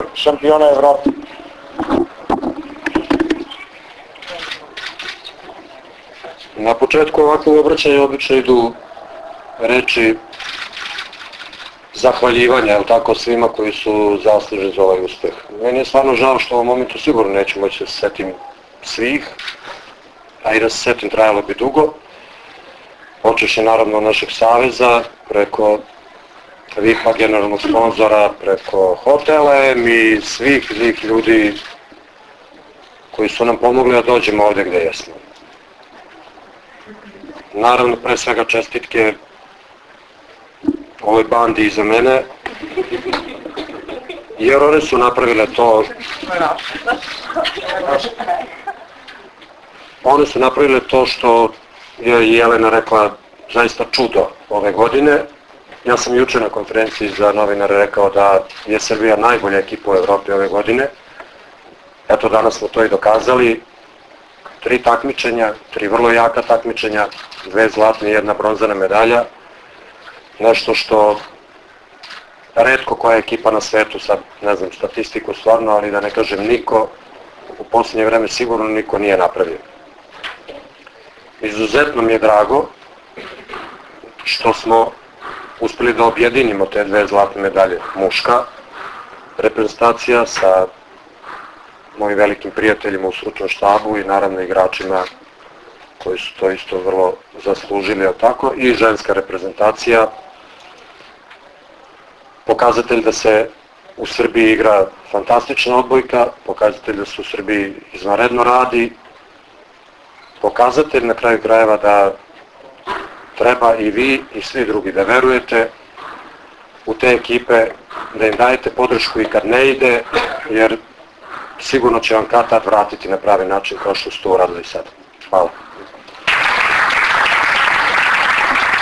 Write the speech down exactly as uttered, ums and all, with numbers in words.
šampiona Evrope. Na početku ovakvog obraćanja obično idu reči zahvaljivanja, jel tako, svima koji su zasluženi za ovaj uspeh. Meni je stvarno žao što u ovom momentu sigurno neću moći da se setim svih, a i da se setim trajalo bi dugo. Počeši naravno od našeg saveza, preko V I P-a, generalnog sponzora, preko Hotelem i svih svih ljudi koji su nam pomogli da dođemo ovdje gdje jesmo. Naravno, pre svega čestitke ovoj bandi iza mene, jer one su napravile to, one su napravile to što je Jelena rekla, zaista čudo ove godine. Ja sam juče na konferenciji za novinare rekao da je Srbija najbolja ekipa u Evropi ove godine. Eto, danas smo to i dokazali. Tri takmičenja, tri vrlo jaka takmičenja, dve zlatne i jedna bronzana medalja. Nešto što retko koja ekipa na svetu, sad ne znam statistiku stvarno, ali da ne kažem niko, u posljednje vreme sigurno niko nije napravio. Izuzetno mi je drago što smo uspeli da objedinimo te dve zlatne medalje. Muška reprezentacija sa mojim velikim prijateljima u stručnom štabu i naravno igračima koji su to isto vrlo zaslužili, tako, i ženska reprezentacija. Pokazatelj da se u Srbiji igra fantastična odbojka, pokazatelj da se u Srbiji izvanredno radi, pokazatelj na kraju krajeva da treba i vi i svi drugi da verujete u te ekipe, da im dajete podršku i kad ne ide, jer sigurno će vam kad tad vratiti na pravi način kao što ste to uradili sad. Hvala.